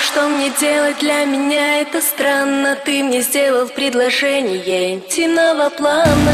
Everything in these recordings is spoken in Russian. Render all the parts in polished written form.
что мне делать, для меня это странно. Ты мне сделал предложение интимного плана.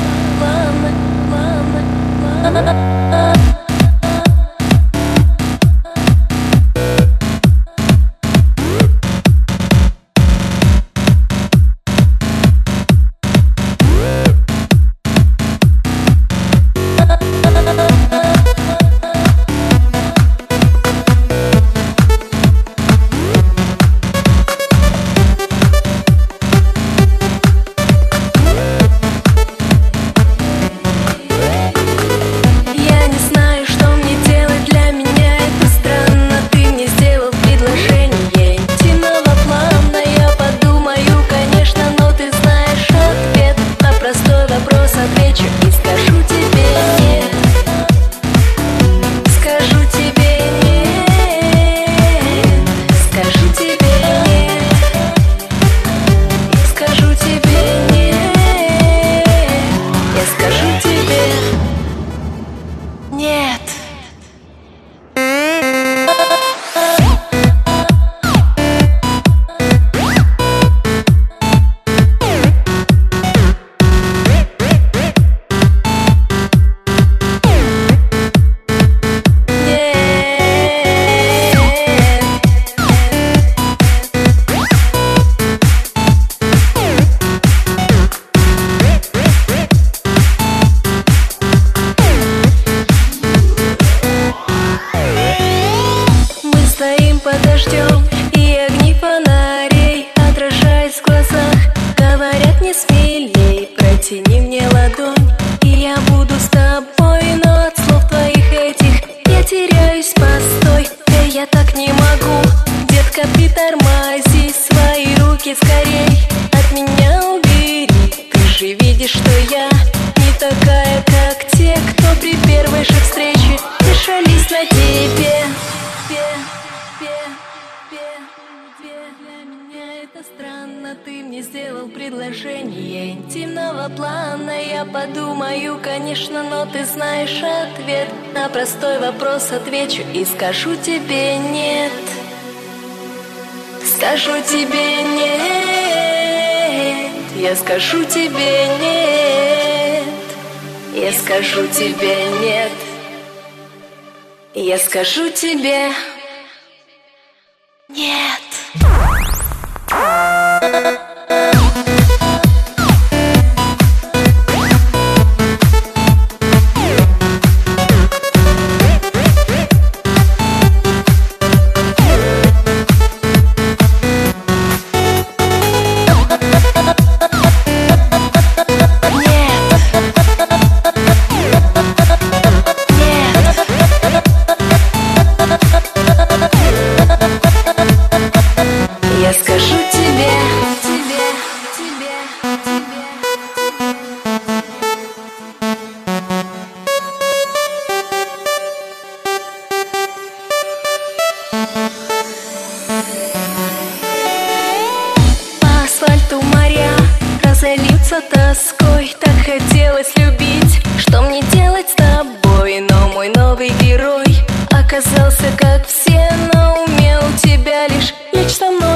Подождем, и огни фонарей отражаясь в глазах, говорят не смелей. Протяни мне ладонь, и я буду с тобой. Но от слов твоих этих я теряюсь, постой. Я так не могу, детка, притормози. Свои руки скорей от меня убери. Ты же видишь, что я не такая, как те, кто при первой же встрече вешались на тебе. Для меня это странно. Ты мне сделал предложение интимного плана. Я подумаю, конечно, но ты знаешь ответ. На простой вопрос отвечу и скажу тебе нет. Скажу тебе нет. Я скажу тебе нет. Я скажу тебе нет. Я скажу тебе нет. Я скажу тебе. По асфальту моря разольются тоской. Так хотелось любить, что мне делать с тобой? Но мой новый герой оказался как все, но умел тебя лишь лечь со мной.